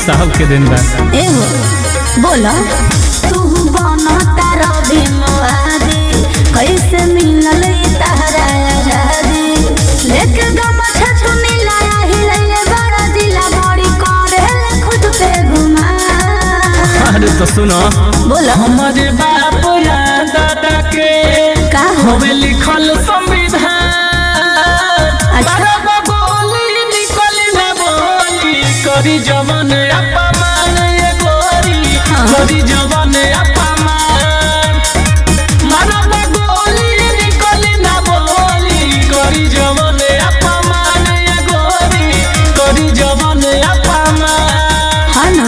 साहब के दिन बा। एहो बोला तू बना तारा भीमवादी कैसे मिलल तारा आजादी लेके गमछा चुनी लाया हिले बड़ा दिला बड़ी करे खुद पे घुमा। अरे तो सुनो बोला हमारे बाप या दादा के का होवे लिखल संविधान। अच्छा बोली निकली ना बोली करी जवन अपमान ये गोरी करी जवन अपमान। मरब गोली निकली ना बोली करी जवन अपमान ये गोरी करी जवन अपमान। हाँ ना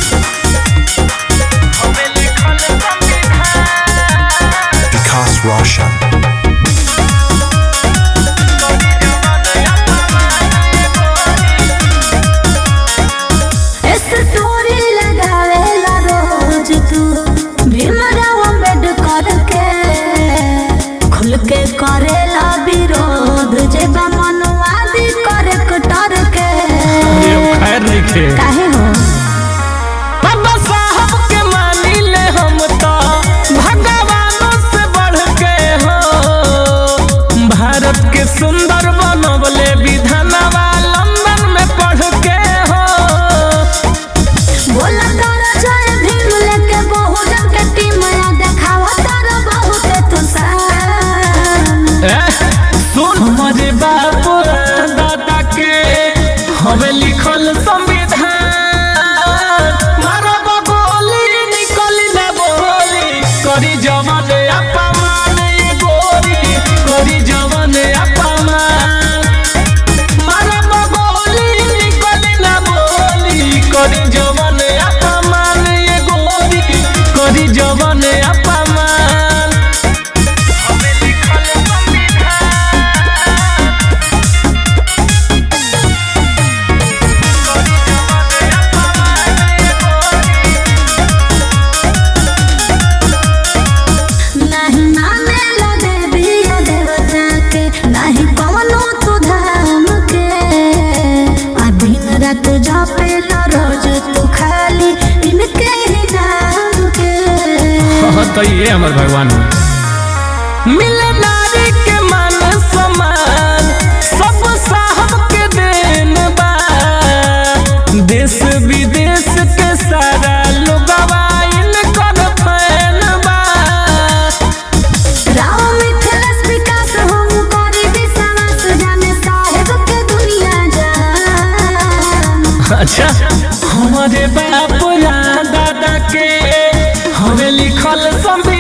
Vikas Roshan. स्टोरी लगावेला रोज तू भीमराव अम्बेडकर के खुल के करेला विरोध जेबा मनवादी करे कटर के। खैर नहीं खे काहे हो बाबा साहब के मानी ले हम तो भगवानों से बढ़ के हो। भारत के सुंदर बनवले विधानवा लंदन में पढ़ के हो। बोला तारा जय भीम लेके बहुजन के टीम या देखावा तारा बहुत तू शान। सुन हमारे बाप दादा के हमें लिखल संविधान। मरब गोली निकली ना बोली करी जवन अपमान ये गोरी करी जवन अपमान। मरब गोली निकली ना बोली करी जवन अपमान ये गोरी करी जवन अपमान। नहीं माने ला देवी या देवता के नहीं कवनो तू धाम के आ दिन रात जपे ला रोज तू खाली इनके ही नाम के। तो ये हमारे भगवान मिले नारी के मान सम्मान सब साहब के देन बा। देश विदेश के सारा लोगवा इनकर फैन बा। राव मिथिलेश विकास हम करी विश्वास जाने साहेब के दुनिया जान। अच्छा हमारे बाप या दादा के हमें लिखल संविधान।